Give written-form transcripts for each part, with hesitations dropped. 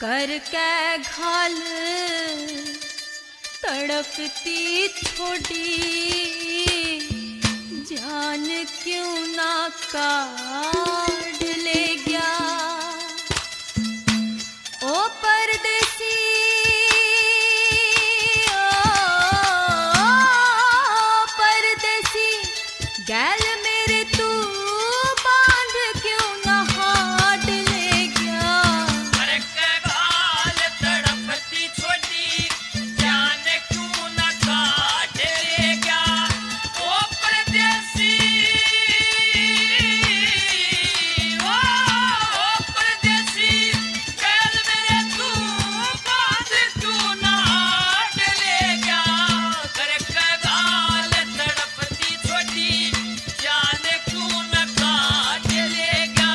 करके घाल तड़पती छोड़ी, जान क्यों ना काढ़ ले गया। ओ परदेसी ओ परदेसी, गैल मेरे तू बांध क्यों ना हाथ ले गया। करके घाल तड़पती छोड़ी, जान क्यों ना काढ़ ले गया। ओ परदेसी ओ परदेसी, गैल मेरे तू बांध क्यों ना हाथ ले गया। करके घाल तड़पती छोड़ी, जान क्यों ना काढ़ ले गया।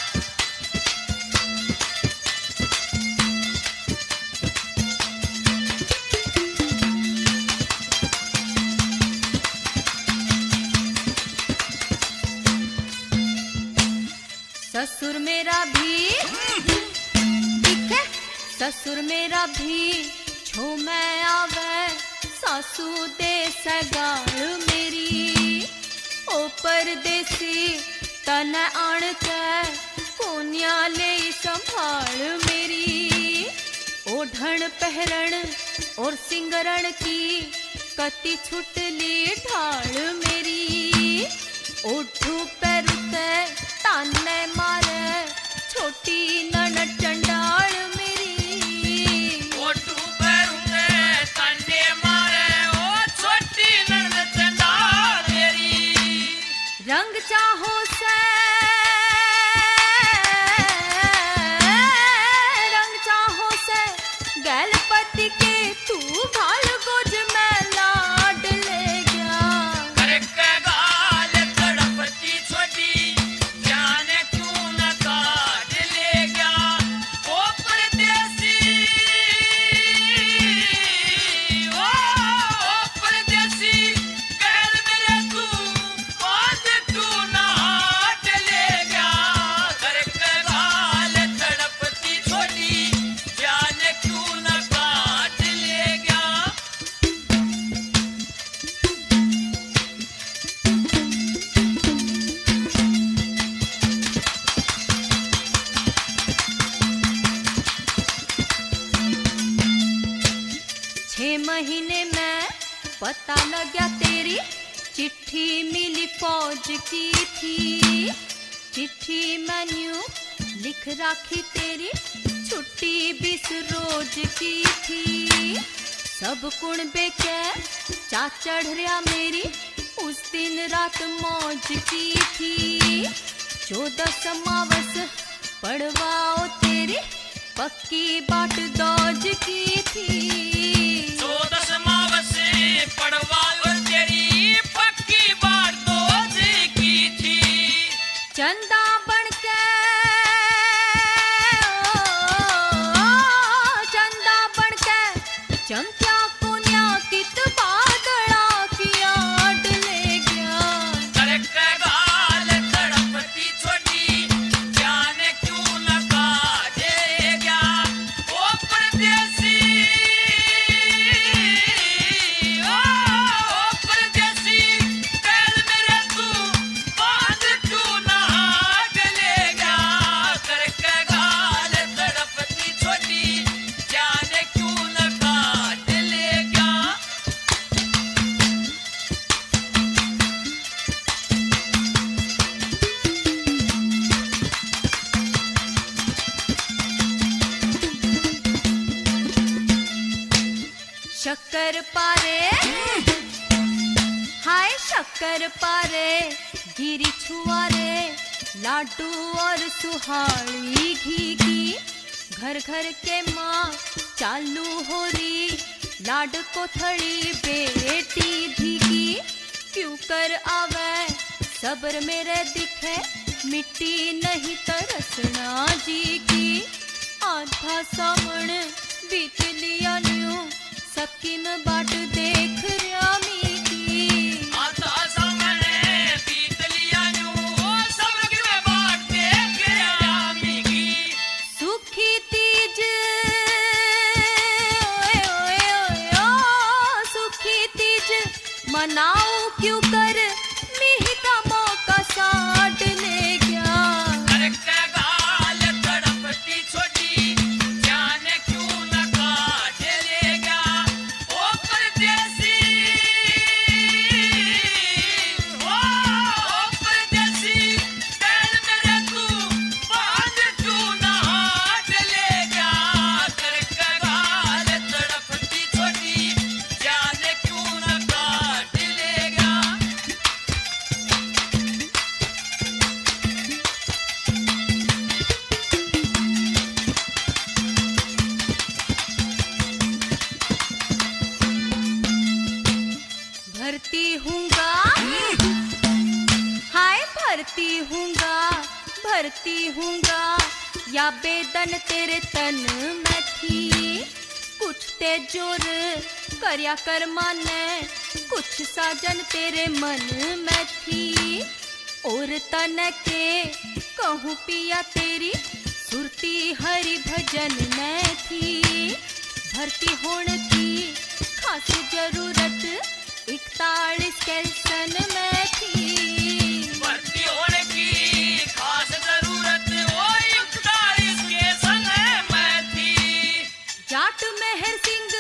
ससुर मेरा भी दिखे, ससुर मेरा भी छो मैं आवे, सासू दे सगाल मेरी। ओ परदेसी तन आण के कोन्या ले संभाल मेरी। ओढ़ण पहरण और सिंगरण की कति छुटली ढाल मेरी। ओठू पैरुते ताने मारे छोटी ननद चंडाल मेरी। ओठू पैरुते ताने मारे ओ छोटी ननद चंडाल मेरी। रंग चाहो से रंग चाहो से गैल पति के तू घाल गोज में लाड ले गया। करके घाल तड़पती छोड़ी, जान क्यों ना काढ़ ले गया। ओ परदेसी ओ परदेसी, गैल मेरे तू बांध क्यों ना हाथ ले गया। करके घाल तड़पती छोड़ी, जान क्यों ना काढ़ ले गया। छह महीने में पता लग गया तेरी चिट्ठी मिली फौज की थी। चिट्ठी मैन्यू लिख राखी तेरी छुट्टी 20 रोज की थी। सब कुणबे के चा चढ़ रहा मेरी उस दिन रात मौज की थी। 14 समावस पड़वाओ तेरी पक्की बाट दौज की थी। 14 समावस पड़वाओ तेरी पक्की बाट दौज की थी। चंदा बनके चंदा बनके चमचा कोन्या कित बादड़ा की आड़ ले गया। करके घाल तड़पती छोड़ी, जान क्यों ना काढ़ ले गया। ओ परदेसी ओ परदेसी, गैल मेरे तू बांध क्यों ना हाथ ले गया। करके घाल तड़पती छोड़ी, जान क्यों ना काढ़ ले गया। शक्कर पारे हाय शक्कर पारे गिरी छुआरे लाडू और सुहाड़ी घी की। घर घर के माँ चालू हो रही लाड को थड़ी बेटी धीगी। क्यों कर आवे सब्र मेरे दिखे मिट्टी नहीं तरसना जी की। आधा सावण बीत लिया न्यू सबकी में बाट देख रामी की। आता सामने बीत लिया न्यू सबकी में बाट देख रामी की। सुखी तीज करती हूँगा या बेदन तेरे तन में थी। कुछ ते जोर करया कर माने, कुछ साजन तेरे मन में थी। और तन के कहूँ पिया तेरी सुरती हरि भजन में थी। भर्ती होने की खास जरूरत 41 कैसन में थी। भर्ती होने की खास जरूरत वो 41 के समय में थी। जाट मेहर सिंह,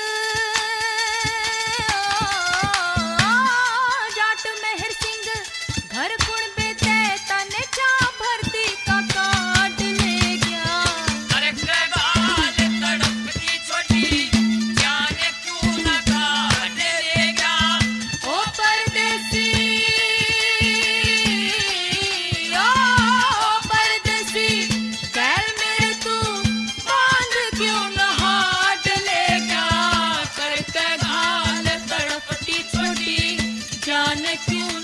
जाट मेहर सिंह घर कुण बेचे तने चा भर्ती का काट ले गया। अरे के गाल तड़पती छोटी जाने क्यों न काट ले गया। ओ परदेसी, ओ परदेसी गैल मेरे तू बांध क्यों न हाट ले गया। करके घाल तड़पती छोटी जाने क्यों